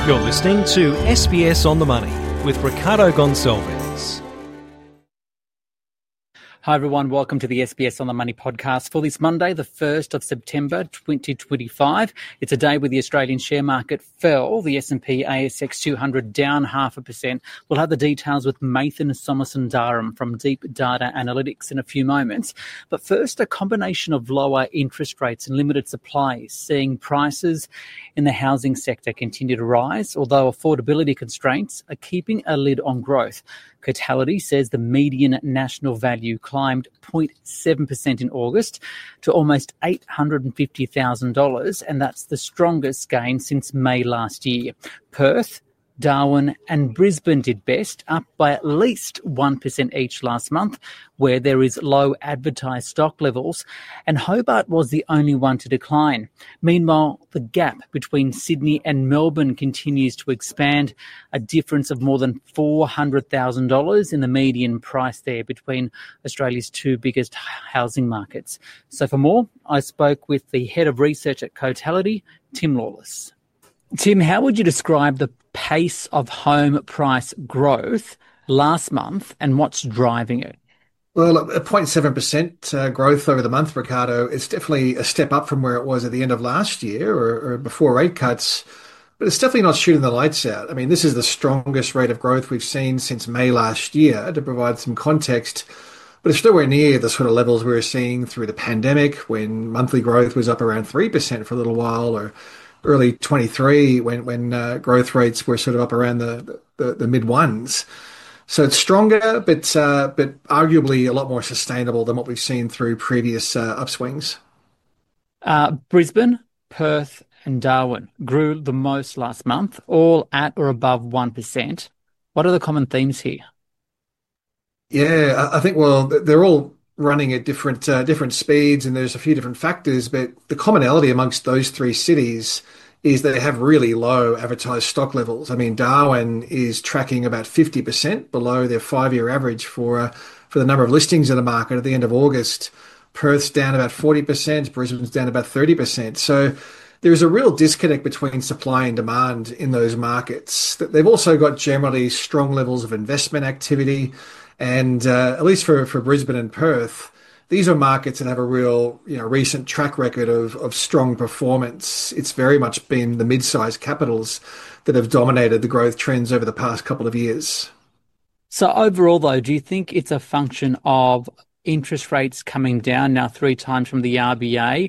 You're listening to SBS on the Money with Ricardo Gonçalves. Hi everyone, welcome to the SBS on the Money podcast for this Monday, the 1st of September 2025. It's a day where the Australian share market fell, the S&P ASX 200 down 0.5%. We'll have the details with Mathan Somasundaram from Deep Data Analytics in a few moments. But first, a combination of lower interest rates and limited supply is seeing prices in the housing sector continue to rise, although affordability constraints are keeping a lid on growth. Cotality says the median national value climbed 0.7% in August to almost $850,000, and that's the strongest gain since May last year. Perth, Darwin and Brisbane did best, up by at least 1% each last month, where there is low advertised stock levels, and Hobart was the only one to decline. Meanwhile, the gap between Sydney and Melbourne continues to expand, a difference of more than $400,000 in the median price there between Australia's two biggest housing markets. So for more, I spoke with the head of research at Cotality, Tim Lawless. Tim, how would you describe the pace of home price growth last month and what's driving it? Well, a 0.7% growth over the month, Ricardo, it's definitely a step up from where it was at the end of last year or before rate cuts, but it's definitely not shooting the lights out. I mean, this is the strongest rate of growth we've seen since May last year, to provide some context, but it's nowhere near the sort of levels we were seeing through the pandemic when monthly growth was up around 3% for a little while, or early 23 when growth rates were sort of up around the mid ones. So it's stronger, but arguably a lot more sustainable than what we've seen through previous upswings. Brisbane, Perth and Darwin grew the most last month, all at or above 1%. What are the common themes here? Yeah, I think, well, they're all running at different speeds, and there's a few different factors, but the commonality amongst those three cities is they have really low advertised stock levels. I mean, Darwin is tracking about 50% below their 5-year average for the number of listings in the market at the end of August. Perth's down about 40%, Brisbane's down about 30%. So there's a real disconnect between supply and demand in those markets. They've also got generally strong levels of investment activity, and at least for Brisbane and Perth, these are markets that have a real, recent track record of strong performance. It's very much been the mid-sized capitals that have dominated the growth trends over the past couple of years. So overall, though, do you think it's a function of interest rates coming down now 3 times from the RBA,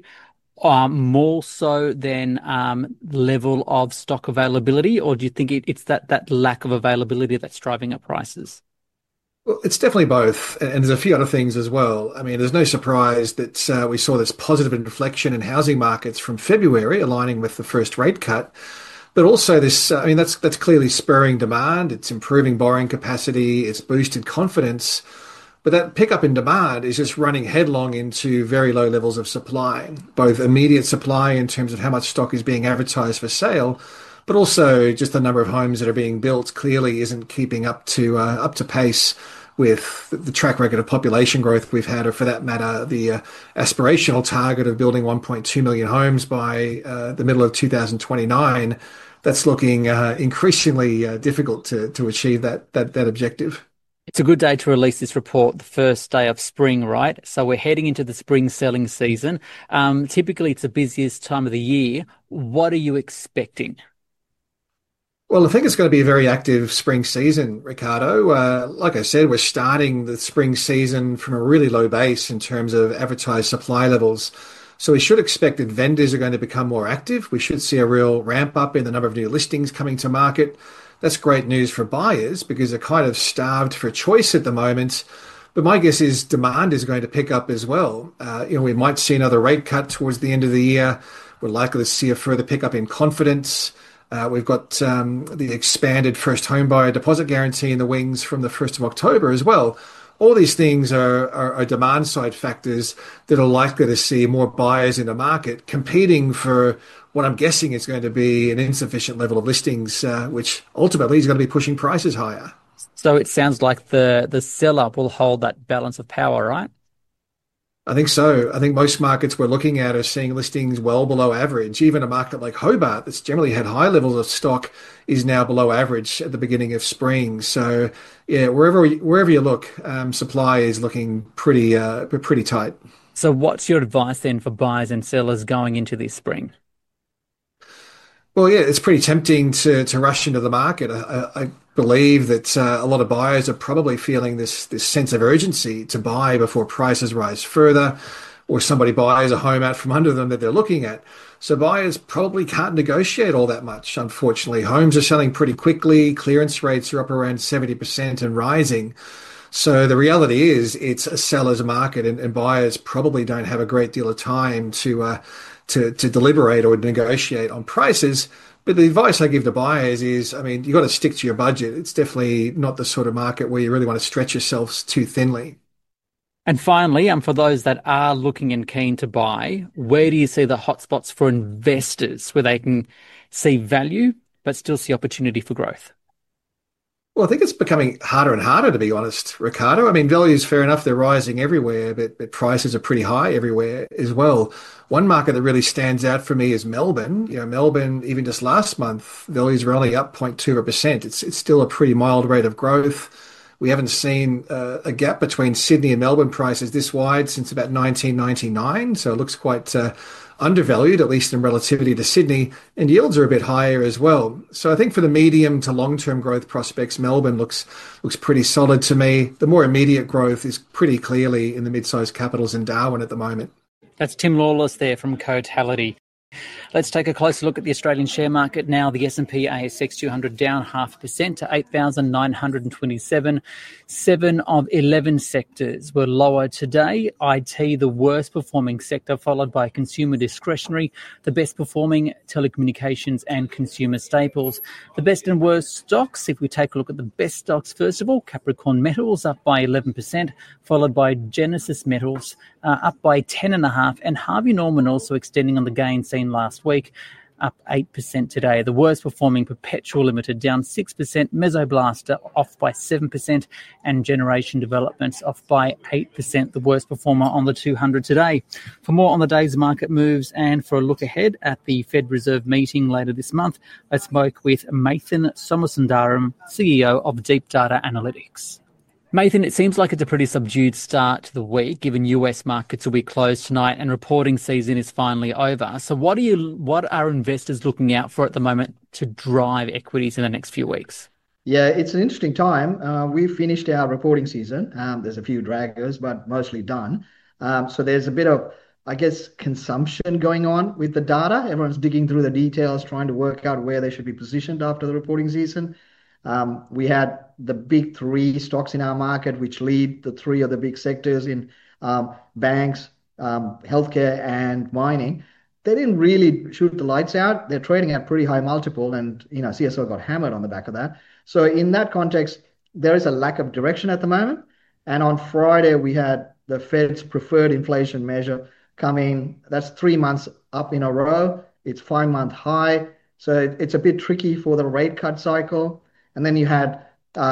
more so than level of stock availability, or do you think it's that lack of availability that's driving up prices? Well, it's definitely both, and there's a few other things as well. I mean, there's no surprise that we saw this positive inflection in housing markets from February, aligning with the first rate cut. But also this, that's clearly spurring demand. It's improving borrowing capacity. It's boosted confidence. But that pickup in demand is just running headlong into very low levels of supply, both immediate supply in terms of how much stock is being advertised for sale, but also just the number of homes that are being built clearly isn't keeping up to pace with the track record of population growth we've had, or for that matter, the aspirational target of building 1.2 million homes by the middle of 2029. That's looking increasingly difficult to achieve that objective. It's a good day to release this report, the first day of spring, right? So we're heading into the spring selling season. Typically, it's the busiest time of the year. What are you expecting? Well, I think it's going to be a very active spring season, Ricardo. Like I said, we're starting the spring season from a really low base in terms of advertised supply levels. So we should expect that vendors are going to become more active. We should see a real ramp up in the number of new listings coming to market. That's great news for buyers because they're kind of starved for choice at the moment. But my guess is demand is going to pick up as well. We might see another rate cut towards the end of the year. We're likely to see a further pickup in confidence. We've got the expanded first home buyer deposit guarantee in the wings from the 1st of October as well. All these things are demand side factors that are likely to see more buyers in the market competing for what I'm guessing is going to be an insufficient level of listings, which ultimately is going to be pushing prices higher. So it sounds like the seller will hold that balance of power, right? I think so. I think most markets we're looking at are seeing listings well below average. Even a market like Hobart, that's generally had high levels of stock, is now below average at the beginning of spring. So, yeah, wherever you look, supply is looking pretty tight. So, what's your advice then for buyers and sellers going into this spring? Well, yeah, it's pretty tempting to rush into the market. I believe that a lot of buyers are probably feeling this sense of urgency to buy before prices rise further, or somebody buys a home out from under them that they're looking at. So buyers probably can't negotiate all that much, unfortunately. Homes are selling pretty quickly. Clearance rates are up around 70% and rising. So the reality is it's a seller's market, and buyers probably don't have a great deal of time to deliberate or negotiate on prices. But the advice I give to buyers is, I mean, you got to stick to your budget. It's definitely not the sort of market where you really want to stretch yourselves too thinly. And finally, for those that are looking and keen to buy, where do you see the hotspots for investors where they can see value but still see opportunity for growth? Well, I think it's becoming harder and harder, to be honest, Ricardo. I mean, values, fair enough, they're rising everywhere, but prices are pretty high everywhere as well. One market that really stands out for me is Melbourne. You know, Melbourne, even just last month, values were only up 0.2%. It's still a pretty mild rate of growth. We haven't seen a gap between Sydney and Melbourne prices this wide since about 1999, so it looks quite undervalued, at least in relativity to Sydney, and yields are a bit higher as well. So I think for the medium to long-term growth prospects, Melbourne looks pretty solid to me. The more immediate growth is pretty clearly in the mid-sized capitals in Darwin at the moment. That's Tim Lawless there from Cotality. Let's take a closer look at the Australian share market now. The S&P ASX 200 down 0.5% to 8,927. 7 of 11 sectors were lower today. IT, the worst performing sector, followed by consumer discretionary, the best performing telecommunications and consumer staples. The best and worst stocks, if we take a look at the best stocks first of all, Capricorn Metals up by 11%, followed by Genesis Metals up by 10.5%, and Harvey Norman also extending on the gain seen last week, up 8% today. The worst performing Perpetual Limited down 6%, Mesoblaster off by 7%, and Generation Developments off by 8%, the worst performer on the 200 today. For more on the day's market moves and for a look ahead at the Fed Reserve meeting later this month, I spoke with Mathan Somasundaram, CEO of Deep Data Analytics. Mathan, it seems like it's a pretty subdued start to the week, given US markets will be closed tonight and reporting season is finally over. So what are investors looking out for at the moment to drive equities in the next few weeks? Yeah, it's an interesting time. We've finished our reporting season. There's a few draggers, but mostly done. So there's a bit of, I guess, consumption going on with the data. Everyone's digging through the details, trying to work out where they should be positioned after the reporting season. We had the big three stocks in our market, which lead the three of the big sectors in banks, healthcare, and mining. They didn't really shoot the lights out. They're trading at pretty high multiple, and CSO got hammered on the back of that. So in that context, there is a lack of direction at the moment. And on Friday, we had the Fed's preferred inflation measure coming. That's 3 months up in a row. It's 5-month high. So it's a bit tricky for the rate cut cycle. And then you had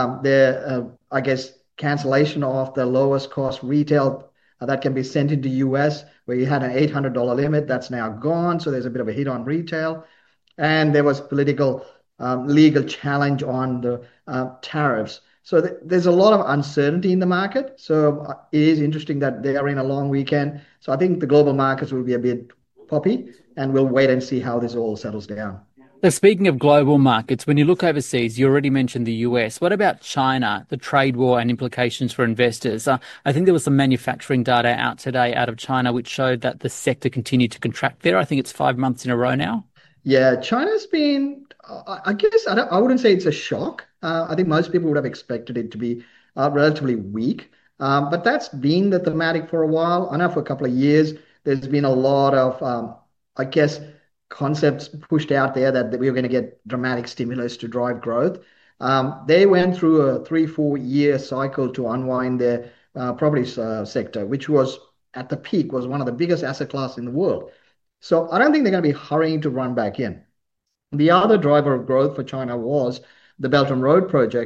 I guess, cancellation of the lowest cost retail that can be sent into US, where you had an $800 limit. That's now gone. So there's a bit of a hit on retail. And there was political legal challenge on the tariffs. So there's a lot of uncertainty in the market. So it is interesting that they are in a long weekend. So I think the global markets will be a bit poppy, and we'll wait and see how this all settles down. So speaking of global markets, when you look overseas, you already mentioned the US. What about China, the trade war and implications for investors? I think there was some manufacturing data out today out of China, which showed that the sector continued to contract there. I think it's 5 months in a row now. Yeah, China's been, I guess, I wouldn't say it's a shock. I think most people would have expected it to be relatively weak. But that's been the thematic for a while. I know for a couple of years, there's been a lot of, I guess, concepts pushed out there that we were going to get dramatic stimulus to drive growth. They went through a 3-4 year cycle to unwind their property sector, which was at the peak, was one of the biggest asset class in the world. So I don't think they're going to be hurrying to run back in. The other driver of growth for China was the Belt and Road project,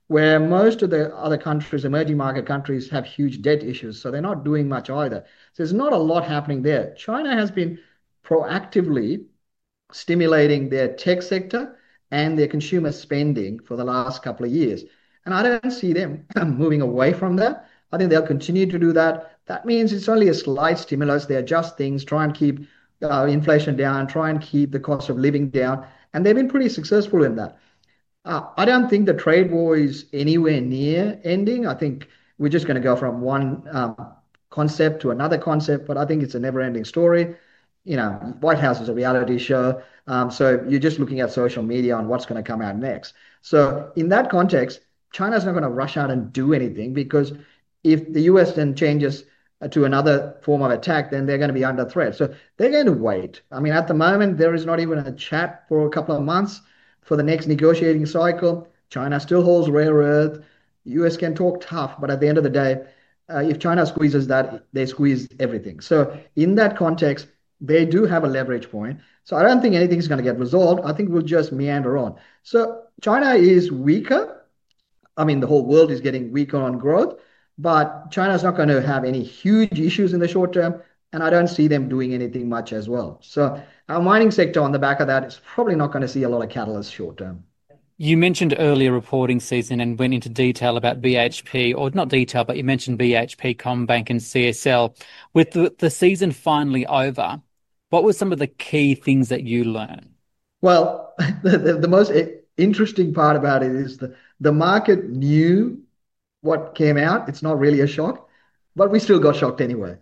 where most of the other countries, emerging market countries, have huge debt issues. So they're not doing much either. So there's not a lot happening there. China has been proactively stimulating their tech sector and their consumer spending for the last couple of years. And I don't see them moving away from that. I think they'll continue to do that. That means it's only a slight stimulus. They adjust things, try and keep inflation down, try and keep the cost of living down. And they've been pretty successful in that. I don't think the trade war is anywhere near ending. I think we're just going to go from one concept to another concept, but I think it's a never-ending story. White House is a reality show. So you're just looking at social media on what's going to come out next. So in that context, China's not going to rush out and do anything, because if the US then changes to another form of attack, then they're going to be under threat. So they're going to wait. I mean, at the moment, there is not even a chat for a couple of months for the next negotiating cycle. China still holds rare earth. US can talk tough, but at the end of the day, if China squeezes that, they squeeze everything. So in that context, they do have a leverage point. So I don't think anything's going to get resolved. I think we'll just meander on. So China is weaker. I mean, the whole world is getting weaker on growth, but China's not going to have any huge issues in the short term. And I don't see them doing anything much as well. So our mining sector on the back of that is probably not going to see a lot of catalysts short term. You mentioned earlier reporting season and went into detail about BHP, or not detail, but you mentioned BHP, CommBank and CSL. With the season finally over, what were some of the key things that you learned? Well, the most interesting part about it is the market knew what came out. It's not really a shock, but we still got shocked anyway.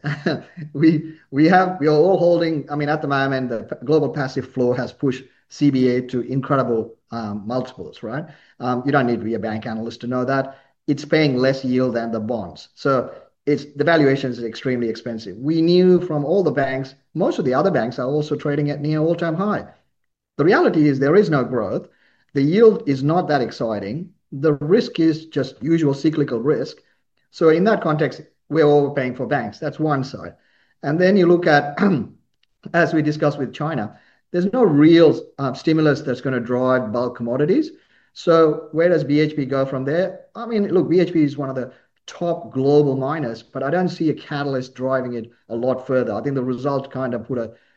we are all holding. I mean, at the moment, the global passive floor has pushed CBA to incredible multiples, right? You don't need to be a bank analyst to know that. It's paying less yield than the bonds. So the valuation is extremely expensive. We knew from all the banks, most of the other banks are also trading at near all-time high. The reality is there is no growth. The yield is not that exciting. The risk is just usual cyclical risk. So in that context, we're overpaying for banks. That's one side. And then you look at, as we discussed with China, there's no real stimulus that's going to drive bulk commodities. So where does BHP go from there? I mean, look, BHP is one of the top global miners, but I don't see a catalyst driving it a lot further. I think the result kind of put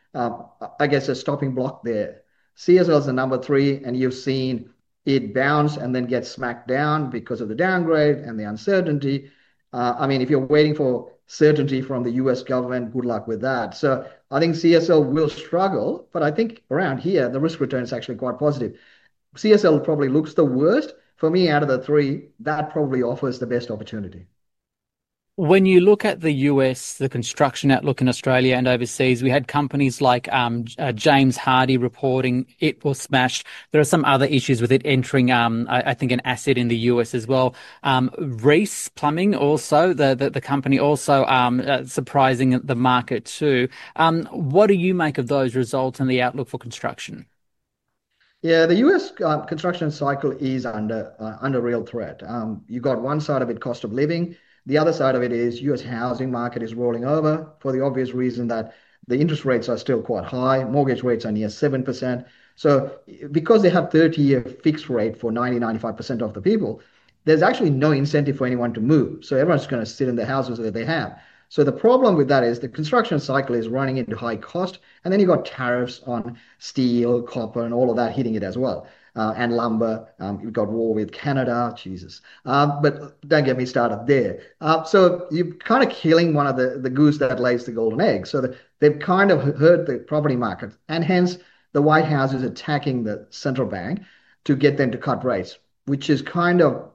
a stopping block there. CSL is the number 3, and you've seen it bounce and then get smacked down because of the downgrade and the uncertainty. I mean, if you're waiting for certainty from the US government, good luck with that. So I think CSL will struggle, but I think around here, the risk return is actually quite positive. CSL probably looks the worst. For me, out of the 3, that probably offers the best opportunity. When you look at the US, the construction outlook in Australia and overseas, we had companies like James Hardie reporting it was smashed. There are some other issues with it entering, I think, an asset in the US as well. Reece Plumbing also, the company also surprising the market too. What do you make of those results and the outlook for construction? Yeah, the US construction cycle is under real threat. You got one side of it, cost of living. The other side of it is US housing market is rolling over for the obvious reason that the interest rates are still quite high. Mortgage rates are near 7%. So because they have 30-year fixed rate for 95% of the people, there's actually no incentive for anyone to move. So everyone's going to sit in the houses that they have. So the problem with that is the construction cycle is running into high cost, and then you've got tariffs on steel, copper, and all of that hitting it as well. And lumber. You've got war with Canada, Jesus. But don't get me started there. So you're kind of killing one of the goose that lays the golden egg. So they've kind of hurt the property market. And hence, the White House is attacking the central bank to get them to cut rates, which is kind of,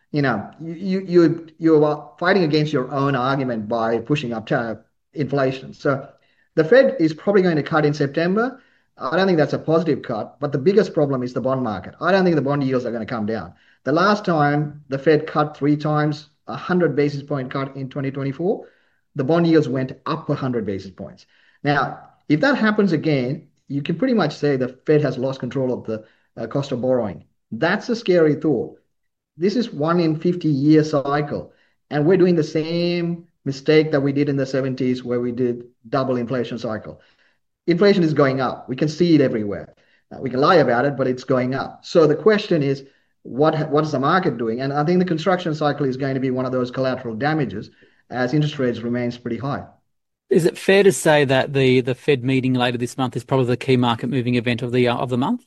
you're fighting against your own argument by pushing up inflation. So the Fed is probably going to cut in September. I don't think that's a positive cut, but the biggest problem is the bond market. I don't think the bond yields are going to come down. The last time the Fed cut 3 times, 100 basis point cut in 2024, the bond yields went up 100 basis points. Now, if that happens again, you can pretty much say the Fed has lost control of the cost of borrowing. That's a scary thought. This is 1 in 50-year cycle, and we're doing the same mistake that we did in the 70s where we did double inflation cycle. Inflation is going up. We can see it everywhere. We can lie about it, but it's going up. So the question is, what is the market doing? And I think the construction cycle is going to be one of those collateral damages as interest rates remains pretty high. Is it fair to say that the Fed meeting later this month is probably the key market moving event of the month?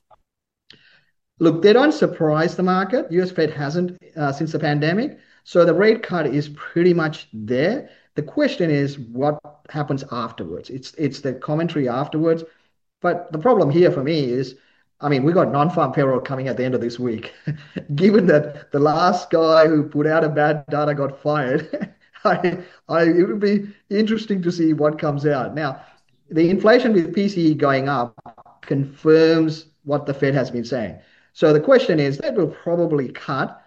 Look, they don't surprise the market. US Fed hasn't since the pandemic. So the rate cut is pretty much there. The question is what happens afterwards. It's the commentary afterwards. But the problem here for me is, I mean, we got non-farm payroll coming at the end of this week. Given that the last guy who put out a bad data got fired, it would be interesting to see what comes out. Now, the inflation with PCE going up confirms what the Fed has been saying. So the question is, they will probably cut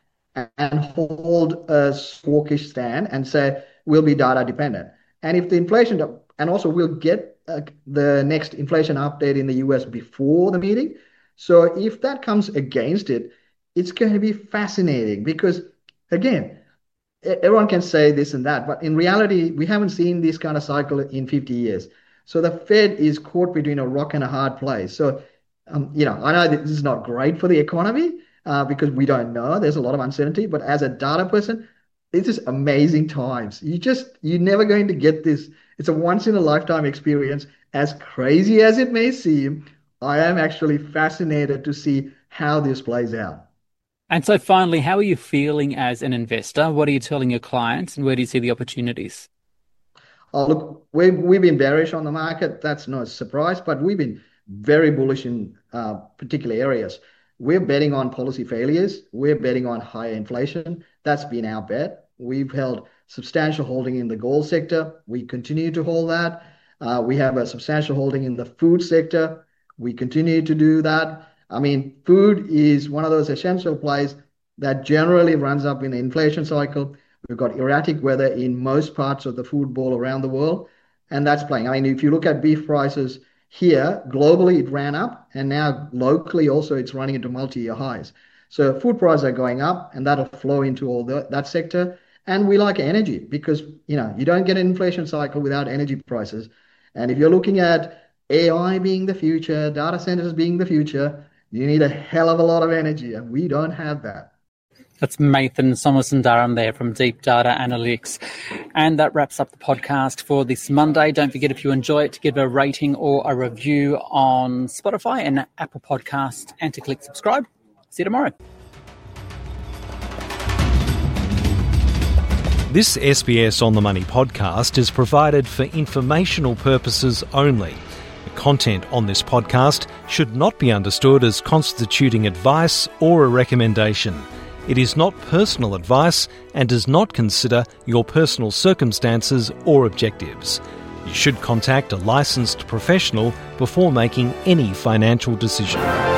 and hold a hawkish stand and say, we'll be data dependent. And if the inflation, and also we'll get the next inflation update in the US before the meeting. So if that comes against it, it's going to be fascinating because, again, everyone can say this and that, but in reality, we haven't seen this kind of cycle in 50 years. So the Fed is caught between a rock and a hard place. So, I know that this is not great for the economy because we don't know. There's a lot of uncertainty, but as a data person, this is amazing times. You're never going to get this. It's a once in a lifetime experience. As crazy as it may seem, I am actually fascinated to see how this plays out. And so finally, how are you feeling as an investor? What are you telling your clients and where do you see the opportunities? Oh, look, we've been bearish on the market. That's no surprise, but we've been very bullish in particular areas. We're betting on policy failures. We're betting on higher inflation. That's been our bet. We've held substantial holding in the gold sector. We continue to hold that. We have a substantial holding in the food sector. We continue to do that. I mean, food is one of those essential plays that generally runs up in the inflation cycle. We've got erratic weather in most parts of the food bowl around the world, and that's playing. I mean, if you look at beef prices here, globally it ran up, and now locally also it's running into multi-year highs. So food prices are going up, and that'll flow into all that sector. And we like energy because, you don't get an inflation cycle without energy prices. And if you're looking at AI being the future, data centers being the future, you need a hell of a lot of energy, and we don't have that. That's Mathan Somasundaram there from Deep Data Analytics. And that wraps up the podcast for this Monday. Don't forget, if you enjoy it, to give a rating or a review on Spotify and Apple Podcasts and to click subscribe. See you tomorrow. This SBS On The Money podcast is provided for informational purposes only. The content on this podcast should not be understood as constituting advice or a recommendation. It is not personal advice and does not consider your personal circumstances or objectives. You should contact a licensed professional before making any financial decision.